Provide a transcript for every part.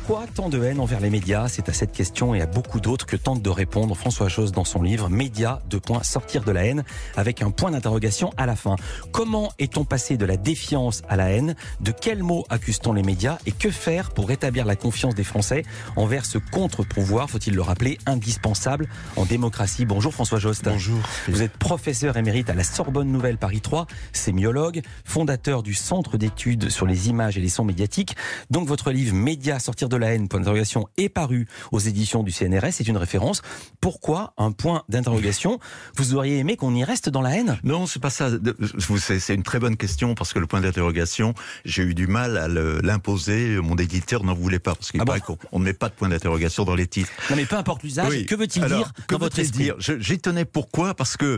Pourquoi tant de haine envers les médias? C'est à cette question et à beaucoup d'autres que tente de répondre François Josse dans son livre Médias, sortir de la haine, avec un point d'interrogation à la fin. Comment est-on passé de la défiance à la haine? De quels mots accuse-t-on les médias? Et que faire pour rétablir la confiance des Français envers ce contre-pouvoir, faut-il le rappeler, indispensable en démocratie? Bonjour François Josse. Bonjour. Vous êtes professeur émérite à la Sorbonne Nouvelle Paris 3, sémiologue, fondateur du Centre d'études sur les images et les sons médiatiques. Donc votre livre Médias, sortir de la haine, point d'interrogation, est paru aux éditions du CNRS. C'est une référence. Pourquoi un point d'interrogation? Vous auriez aimé qu'on y reste dans la haine? Non, c'est pas ça. C'est une très bonne question parce que le point d'interrogation, j'ai eu du mal à l'imposer. Mon éditeur n'en voulait pas parce qu'il paraît qu'on ne met pas de point d'interrogation dans les titres. Non, mais peu importe l'usage. Oui. Que veut-il dire dans votre esprit? J'y tenais. Pourquoi? Parce que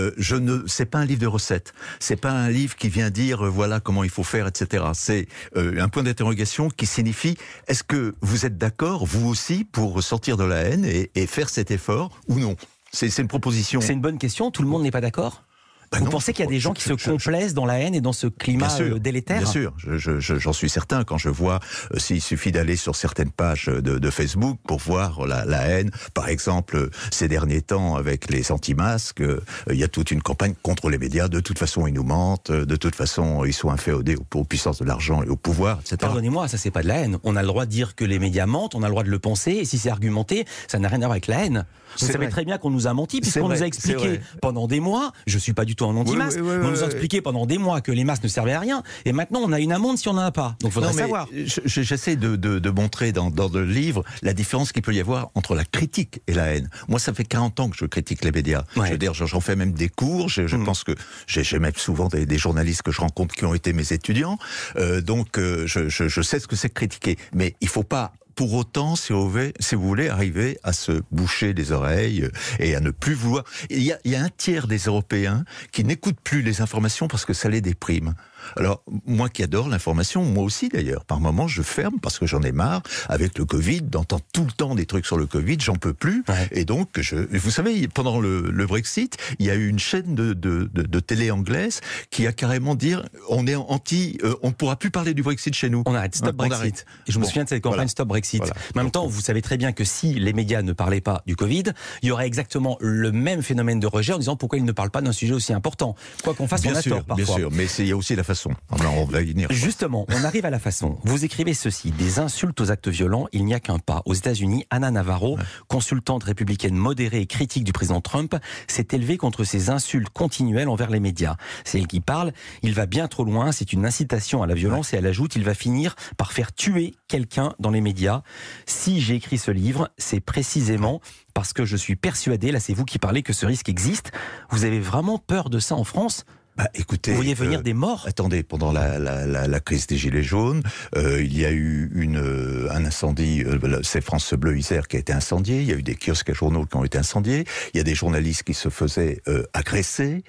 c'est pas un livre de recettes. C'est pas un livre qui vient dire voilà comment il faut faire, etc. C'est un point d'interrogation qui signifie est-ce que vous êtes d'accord vous aussi pour sortir de la haine et faire cet effort ou non? C'est une proposition. C'est une bonne question. Tout le monde n'est pas d'accord? Vous pensez qu'il y a des gens qui se complaisent dans la haine et dans ce climat délétère? Bien sûr, j'en suis certain. Quand je vois, s'il suffit d'aller sur certaines pages de Facebook pour voir la haine, par exemple, ces derniers temps avec les anti-masques, il y a toute une campagne contre les médias. De toute façon, ils nous mentent. De toute façon, ils sont inféodés aux puissances de l'argent et au pouvoir, etc. Pardonnez-moi, ça c'est pas de la haine. On a le droit de dire que les médias mentent, on a le droit de le penser, et si c'est argumenté, ça n'a rien à voir avec la haine. Vous savez très bien qu'on nous a menti, puisqu'on nous a expliqué pendant des mois, je suis pas du tout un anti-masque, on nous a expliqué pendant des mois que les masques ne servaient à rien, et maintenant on a une amende si on n'en a pas. Donc il faudrait savoir. J'essaie de montrer dans le livre la différence qu'il peut y avoir entre la critique et la haine. Moi, ça fait 40 ans que je critique les médias. Ouais. Je veux dire, j'en fais même des cours, je pense que j'ai même souvent des journalistes que je rencontre qui ont été mes étudiants, donc je sais ce que c'est que critiquer. Mais il faut pas pour autant, si vous voulez, arriver à se boucher les oreilles et à ne plus vouloir... Il y a un tiers des Européens qui n'écoutent plus les informations parce que ça les déprime. Alors, moi qui adore l'information, moi aussi d'ailleurs, par moments je ferme parce que j'en ai marre. Avec le Covid, d'entendre tout le temps des trucs sur le Covid, j'en peux plus. Ouais. Et donc, vous savez, pendant le Brexit, il y a eu une chaîne de télé anglaise qui a carrément dit on est anti, on ne pourra plus parler du Brexit chez nous. On arrête, stop Brexit. Et je me souviens de cette campagne Stop Brexit. Voilà. Mais en même temps, vous savez très bien que si les médias ne parlaient pas du Covid, il y aurait exactement le même phénomène de rejet en disant pourquoi ils ne parlent pas d'un sujet aussi important. Quoi qu'on fasse, on a tort parfois. Bien sûr, mais il y a aussi la façon. On va y venir. Justement, on arrive à la façon. Vous écrivez ceci: des insultes aux actes violents, il n'y a qu'un pas. Aux États-Unis, Anna Navarro, consultante républicaine modérée et critique du président Trump, s'est élevée contre ces insultes continuelles envers les médias. C'est elle qui parle. Il va bien trop loin. C'est une incitation à la violence et elle ajoute: il va finir par faire tuer quelqu'un dans les médias. Si j'ai écrit ce livre, c'est précisément parce que je suis persuadé, là c'est vous qui parlez, que ce risque existe. Vous avez vraiment peur de ça en France ? Écoutez, vous voyez venir des morts? Attendez, pendant la crise des Gilets jaunes, il y a eu un incendie, c'est France Bleu Isère qui a été incendié, il y a eu des kiosques à journaux qui ont été incendiés, il y a des journalistes qui se faisaient agresser.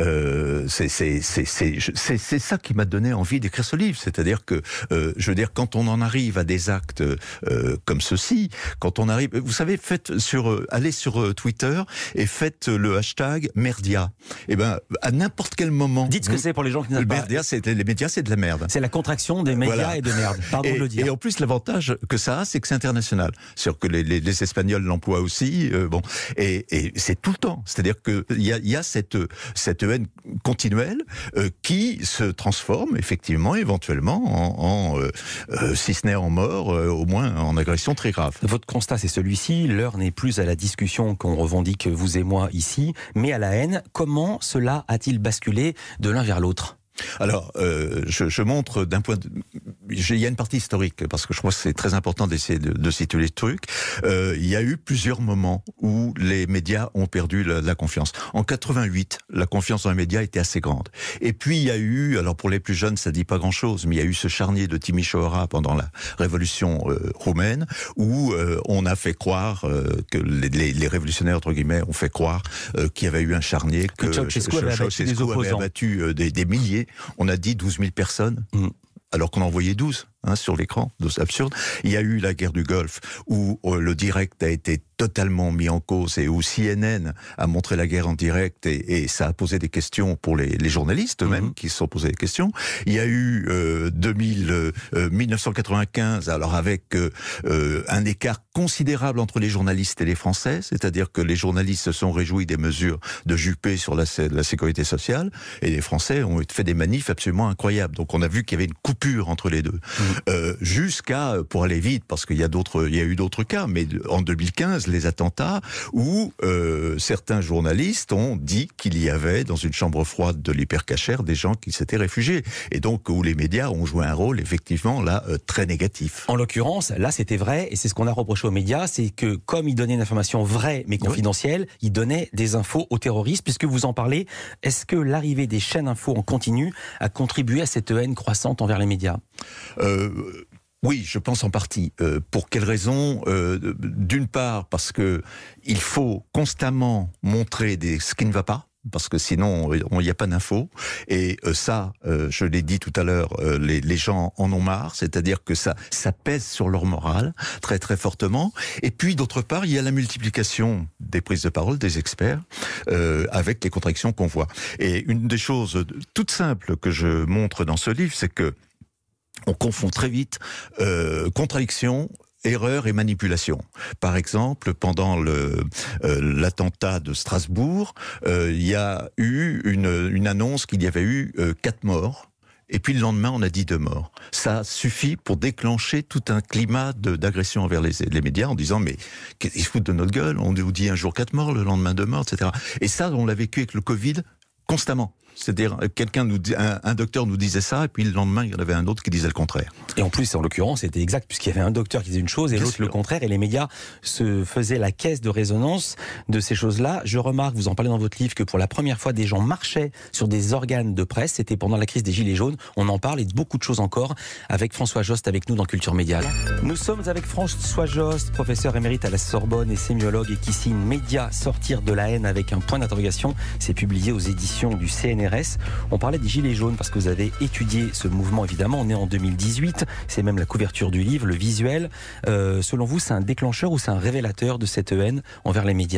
C'est ça qui m'a donné envie d'écrire ce livre, c'est-à-dire que, je veux dire, quand on en arrive à des actes comme ceci, quand on arrive, vous savez, allez sur Twitter et faites le hashtag Merdia. Et à n'importe quel moment. Dites ce que c'est pour les gens qui n'ont pas. Les médias, c'est de la merde. C'est la contraction des médias et de merde. Pardon de le dire. Et en plus, l'avantage que ça a, c'est que c'est international. C'est-à-dire que les Espagnols l'emploient aussi. Et c'est tout le temps. C'est-à-dire que il y a cette haine continuelle qui se transforme effectivement, éventuellement, si ce n'est en mort, au moins en agression très grave. Votre constat, c'est celui-ci. L'heure n'est plus à la discussion qu'on revendique vous et moi ici, mais à la haine. Comment cela a-t-il basculé de l'un vers l'autre? Alors, je montre d'un point de... Il y a une partie historique, parce que je crois que c'est très important d'essayer de situer les trucs. Il y a eu plusieurs moments où les médias ont perdu la confiance. En 88, la confiance dans les médias était assez grande. Et puis il y a eu, alors pour les plus jeunes, ça dit pas grand-chose, mais il y a eu ce charnier de Timișoara pendant la révolution roumaine, où on a fait croire que les révolutionnaires, entre guillemets, ont fait croire qu'il y avait eu un charnier, que Ceausescu avait abattu des milliers. On a dit 12 000 personnes. Alors qu'on en voyait 12 sur l'écran, c'est absurde. Il y a eu la guerre du Golfe où le direct a été totalement mis en cause, et où CNN a montré la guerre en direct, et ça a posé des questions pour les journalistes eux-mêmes qui se sont posés des questions. Il y a eu 1995, alors avec un écart considérable entre les journalistes et les Français, c'est-à-dire que les journalistes se sont réjouis des mesures de Juppé sur la sécurité sociale, et les Français ont fait des manifs absolument incroyables. Donc on a vu qu'il y avait une coupure entre les deux. Jusqu'à, pour aller vite, parce qu'il y a eu d'autres cas, mais en 2015, les attentats où certains journalistes ont dit qu'il y avait dans une chambre froide de l'hypercachère des gens qui s'étaient réfugiés, et donc où les médias ont joué un rôle effectivement là très négatif. En l'occurrence, là c'était vrai, et c'est ce qu'on a reproché aux médias, c'est que comme ils donnaient une information vraie mais confidentielle, ils donnaient des infos aux terroristes. Puisque vous en parlez, est-ce que l'arrivée des chaînes infos en continu a contribué à cette haine croissante envers les médias ? Oui, je pense en partie. Pour quelle raison ? D'une part, parce que il faut constamment montrer ce qui ne va pas, parce que sinon il n'y a pas d'info. Et ça, je l'ai dit tout à l'heure, les gens en ont marre, c'est-à-dire que ça pèse sur leur morale très très fortement. Et puis d'autre part, il y a la multiplication des prises de parole des experts avec les contradictions qu'on voit. Et une des choses toutes simples que je montre dans ce livre, c'est que on confond très vite contradiction, erreur et manipulation. Par exemple, pendant l'attentat de Strasbourg, il y a eu une annonce qu'il y avait eu 4 morts. Et puis le lendemain, on a dit 2 morts. Ça suffit pour déclencher tout un climat d'agression envers les médias en disant mais ils se foutent de notre gueule, on vous dit un jour 4 morts, le lendemain 2 morts, etc. Et ça, on l'a vécu avec le Covid constamment. C'est-à-dire, un docteur nous disait ça, et puis le lendemain, il y en avait un autre qui disait le contraire. Et en plus, en l'occurrence, c'était exact, puisqu'il y avait un docteur qui disait une chose et l'autre le contraire, et les médias se faisaient la caisse de résonance de ces choses-là. Je remarque, vous en parlez dans votre livre, que pour la première fois, des gens marchaient sur des organes de presse. C'était pendant la crise des Gilets jaunes. On en parle, et de beaucoup de choses encore, avec François Jost avec nous dans Culture Médiale. Nous sommes avec François Jost, professeur émérite à la Sorbonne et sémiologue, et qui signe Médias, sortir de la haine avec un point d'interrogation. C'est publié aux éditions du CNRS. On parlait des Gilets jaunes parce que vous avez étudié ce mouvement, évidemment. On est en 2018, c'est même la couverture du livre, le visuel. Selon vous, c'est un déclencheur ou c'est un révélateur de cette haine envers les médias ?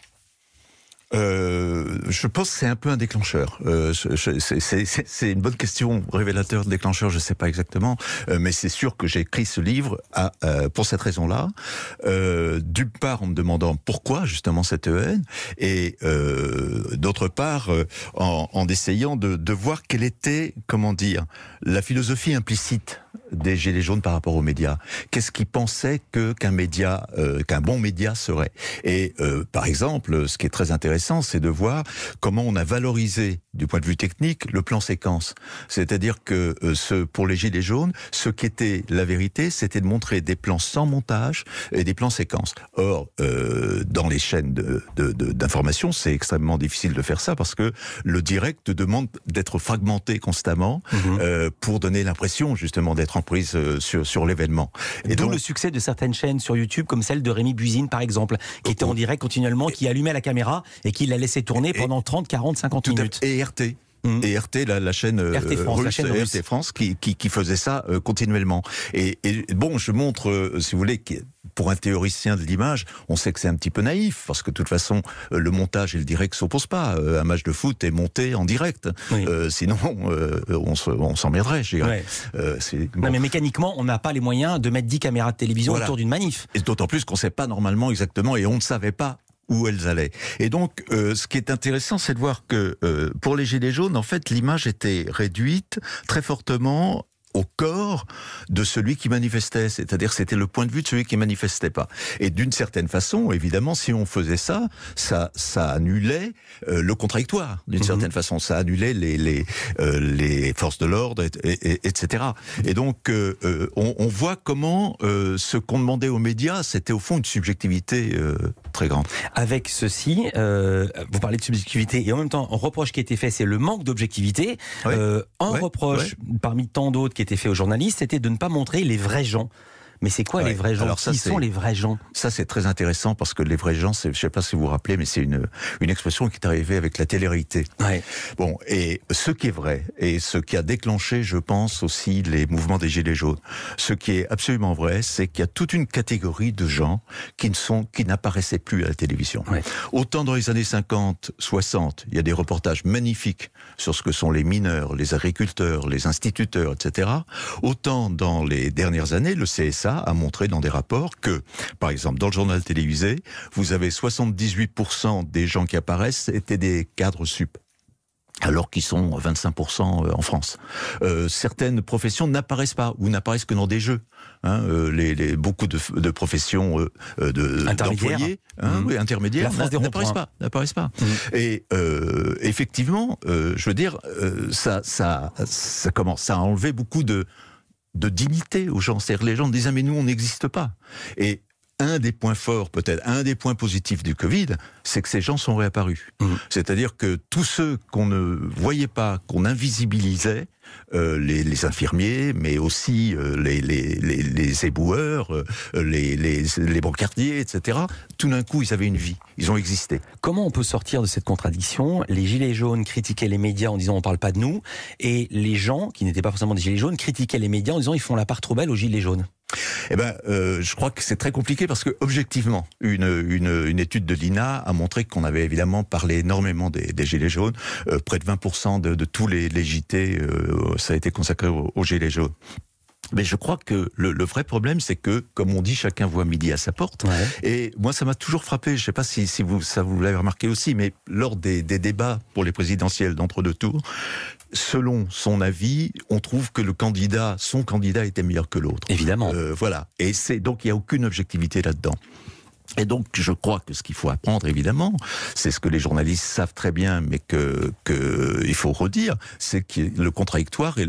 Je pense que c'est un peu un déclencheur. C'est une bonne question. Révélateur, déclencheur, je sais pas exactement, mais c'est sûr que j'ai écrit ce livre pour cette raison-là. D'une part, en me demandant pourquoi justement cette haine, et d'autre part, en essayant de voir quelle était, comment dire, la philosophie implicite des Gilets jaunes par rapport aux médias. Qu'est-ce qu'ils pensaient qu'un bon média serait ? Et par exemple, ce qui est très intéressant, c'est de voir comment on a valorisé, du point de vue technique, le plan séquence. C'est-à-dire que pour les Gilets jaunes, ce qui était la vérité, c'était de montrer des plans sans montage et des plans séquences. Or, dans les chaînes d'information, c'est extrêmement difficile de faire ça parce que le direct demande d'être fragmenté constamment pour donner l'impression justement d'être en prise sur l'événement. Et donc le succès de certaines chaînes sur YouTube, comme celle de Rémi Buzine par exemple, qui était en direct continuellement, qui allumait la caméra et qui la laissait tourner pendant 30, 40, 50 minutes. Et RT. Et RT, la chaîne russe, RT France, qui faisait ça continuellement. Et bon, je montre, si vous voulez, pour un théoricien de l'image, on sait que c'est un petit peu naïf, parce que de toute façon, le montage et le direct s'opposent pas. Un match de foot est monté en direct. Oui. Sinon, on s'emmerderait, je dirais. Ouais. Non, mais mécaniquement, on n'a pas les moyens de mettre 10 caméras de télévision autour d'une manif. Et d'autant plus qu'on ne sait pas normalement exactement, et on ne savait pas où elles allaient. Et donc, ce qui est intéressant, c'est de voir que pour les Gilets jaunes, en fait, l'image était réduite très fortement au corps de celui qui manifestait, c'est-à-dire c'était le point de vue de celui qui manifestait pas. Et d'une certaine façon, évidemment, si on faisait ça annulait le contradictoire. D'une certaine façon, ça annulait les forces de l'ordre, etc. Et donc, on voit comment ce qu'on demandait aux médias, c'était au fond une subjectivité très grande. Avec ceci, vous parlez de subjectivité et en même temps, un reproche qui a été fait, c'est le manque d'objectivité. Reproche parmi tant d'autres qui était fait aux journalistes, c'était de ne pas montrer les vrais gens. Mais c'est quoi les vrais gens? Alors, qui sont les vrais gens? Ça, c'est très intéressant parce que les vrais gens, je ne sais pas si vous vous rappelez, mais c'est une expression qui est arrivée avec la télé-réalité. Ouais. Bon, et ce qui est vrai, et ce qui a déclenché, je pense, aussi les mouvements des Gilets jaunes, ce qui est absolument vrai, c'est qu'il y a toute une catégorie de gens qui n'apparaissaient plus à la télévision. Ouais. Autant dans les années 50, 60, il y a des reportages magnifiques sur ce que sont les mineurs, les agriculteurs, les instituteurs, etc. Autant dans les dernières années, le CSA a montré dans des rapports que, par exemple, dans le journal télévisé, vous avez 78% des gens qui apparaissent étaient des cadres sup, alors qu'ils sont 25% en France. Certaines professions n'apparaissent pas, ou n'apparaissent que dans des jeux. Beaucoup de professions d'employés, oui, intermédiaires, n'apparaissent pas. Et effectivement, je veux dire, ça commence à enlever beaucoup de dignité aux gens. C'est-à-dire, les gens disent, mais nous, on n'existe pas. Et un des points forts, peut-être, un des points positifs du Covid, c'est que ces gens sont réapparus. C'est-à-dire que tous ceux qu'on ne voyait pas, qu'on invisibilisait, les infirmiers, mais aussi les éboueurs, les brancardiers, etc., tout d'un coup, ils avaient une vie, ils ont existé. Comment on peut sortir de cette contradiction? Les Gilets jaunes critiquaient les médias en disant on ne parle pas de nous, et les gens, qui n'étaient pas forcément des Gilets jaunes, critiquaient les médias en disant ils font la part trop belle aux Gilets jaunes. Eh ben, je crois que c'est très compliqué parce que, objectivement, une étude de l'INA a montré qu'on avait évidemment parlé énormément des Gilets jaunes. Près de 20% de tous les JT, ça a été consacré aux Gilets jaunes. Mais je crois que le vrai problème, c'est que, comme on dit, chacun voit midi à sa porte. Ouais. Et moi, ça m'a toujours frappé. Je ne sais pas si vous l'avez remarqué aussi, mais lors des débats pour les présidentielles d'entre-deux tours, selon son avis, on trouve que son candidat était meilleur que l'autre. Évidemment. Voilà. Et donc, il n'y a aucune objectivité là-dedans. Et donc, je crois que ce qu'il faut apprendre, évidemment, c'est ce que les journalistes savent très bien, mais que il faut redire, c'est que le contradictoire est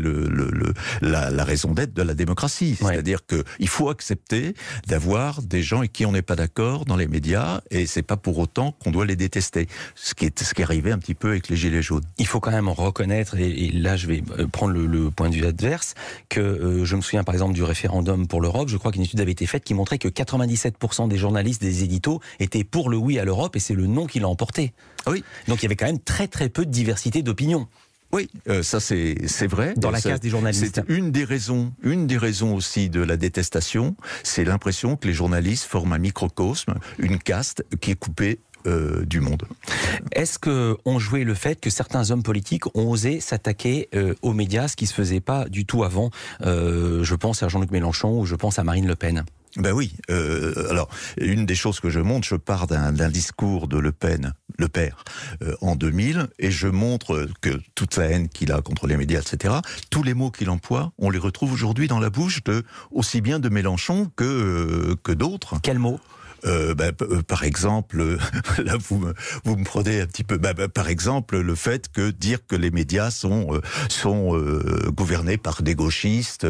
la raison d'être de la démocratie. Ouais. C'est-à-dire que il faut accepter d'avoir des gens avec qui on n'est pas d'accord dans les médias, et c'est pas pour autant qu'on doit les détester. Ce qui est arrivé un petit peu avec les Gilets jaunes. Il faut quand même reconnaître, et là je vais prendre le point de vue adverse, que je me souviens par exemple du référendum pour l'Europe. Je crois qu'une étude avait été faite qui montrait que 97% des journalistes des éditos étaient pour le oui à l'Europe, et c'est le non qui l'a emporté. Oui. Donc il y avait quand même très très peu de diversité d'opinion. Oui, ça c'est vrai. Dans la case des journalistes. C'est une des raisons aussi de la détestation, c'est l'impression que les journalistes forment un microcosme, une caste qui est coupée du monde. Est-ce qu'on jouait le fait que certains hommes politiques ont osé s'attaquer aux médias, ce qui se faisait pas du tout avant? Je pense à Jean-Luc Mélenchon ou je pense à Marine Le Pen. Ben oui. Alors, une des choses que je montre, je pars d'un discours de Le Pen, le père, en 2000, et je montre que toute la haine qu'il a contre les médias, etc., tous les mots qu'il emploie, on les retrouve aujourd'hui dans la bouche aussi bien de Mélenchon que d'autres. Quels mots? Par exemple, là vous me prenez un petit peu. Par exemple, le fait que dire que les médias sont gouvernés par des gauchistes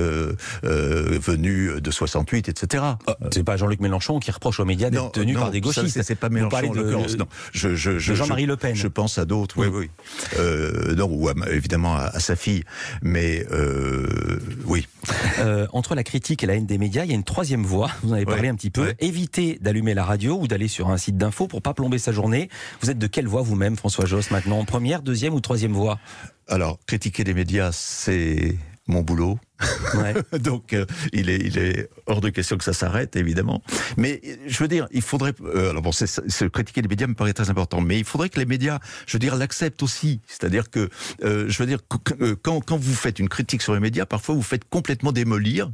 venus de 68, etc. C'est pas Jean-Luc Mélenchon qui reproche aux médias d'être tenus par des gauchistes. C'est pas Mélenchon en l'occurrence. Non, Jean-Marie Le Pen. Je pense à d'autres. Oui. Non, ou évidemment à sa fille. Mais oui. Entre la critique et la haine des médias, il y a une troisième voie. Vous en avez parlé un petit peu. Éviter d'allumer la radio ou d'aller sur un site d'info pour pas plomber sa journée. Vous êtes de quelle voie vous-même, François Josse, maintenant? Première, deuxième ou troisième voie? Alors, critiquer les médias, c'est mon boulot. Ouais. Donc, il est hors de question que ça s'arrête, évidemment. Mais je veux dire, il faudrait. Alors bon, critiquer les médias me paraît très important, mais il faudrait que les médias, je veux dire, l'acceptent aussi. C'est-à-dire que, je veux dire, quand vous faites une critique sur les médias, parfois vous faites complètement démolir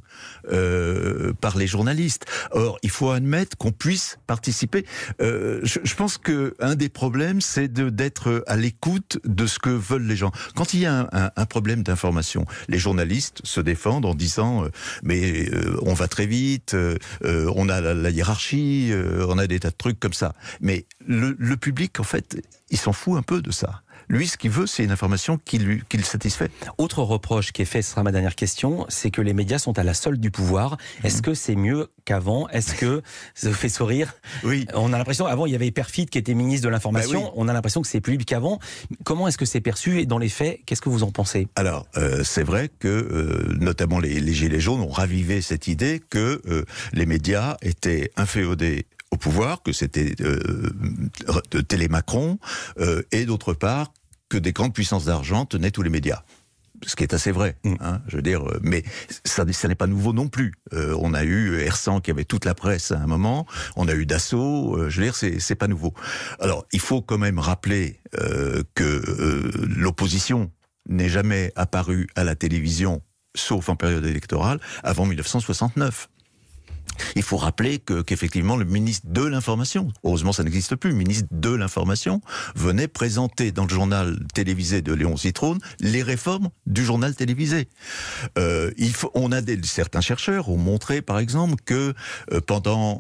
par les journalistes. Or, il faut admettre qu'on puisse participer. Je pense que un des problèmes, c'est d'être à l'écoute de ce que veulent les gens. Quand il y a un problème d'information, les journalistes se défendent en disant mais on va très vite, on a la hiérarchie, on a des tas de trucs comme ça. Mais le public, en fait, il s'en fout un peu de ça. Lui, ce qu'il veut, c'est une information qui le satisfait. Autre reproche qui est fait, ce sera ma dernière question, c'est que les médias sont à la solde du pouvoir. Est-ce que c'est mieux qu'avant? Est-ce que ça vous fait sourire? Oui. On a l'impression, avant, il y avait Perfit qui était ministre de l'Information. Oui. On a l'impression que c'est plus lui qu'avant. Comment est-ce que c'est perçu? Et dans les faits, qu'est-ce que vous en pensez? Alors, c'est vrai que, notamment les Gilets jaunes ont ravivé cette idée que les médias étaient inféodés au pouvoir, que c'était Télé-Macron, et d'autre part, que des grandes puissances d'argent tenaient tous les médias. Ce qui est assez vrai, hein, je veux dire, mais ça n'est pas nouveau non plus. On a eu Hersant qui avait toute la presse à un moment, on a eu Dassault, je veux dire, c'est pas nouveau. Alors, il faut quand même rappeler que l'opposition n'est jamais apparue à la télévision, sauf en période électorale, avant 1969. Il faut rappeler qu'effectivement le ministre de l'Information, heureusement ça n'existe plus, le ministre de l'Information venait présenter dans le journal télévisé de Léon Zitrone les réformes du journal télévisé. Certains chercheurs ont montré par exemple que pendant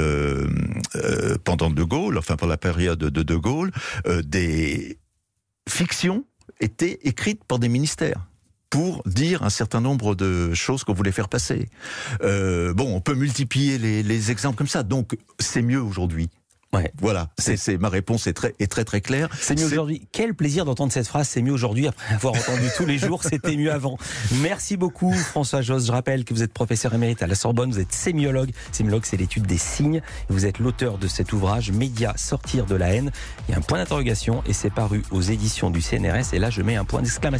De Gaulle, enfin pendant la période de De Gaulle, des fictions étaient écrites par des ministères pour dire un certain nombre de choses qu'on voulait faire passer. On peut multiplier les exemples comme ça, donc c'est mieux aujourd'hui. Ouais. Voilà, ma réponse est très très claire. C'est mieux aujourd'hui. Quel plaisir d'entendre cette phrase, c'est mieux aujourd'hui, après avoir entendu tous les jours, c'était mieux avant. Merci beaucoup François Josse. Je rappelle que vous êtes professeur émérite à la Sorbonne, vous êtes sémiologue. Sémiologue, c'est l'étude des signes. Vous êtes l'auteur de cet ouvrage, Médias, sortir de la haine. Il y a un point d'interrogation et c'est paru aux éditions du CNRS. Et là, je mets un point d'exclamation.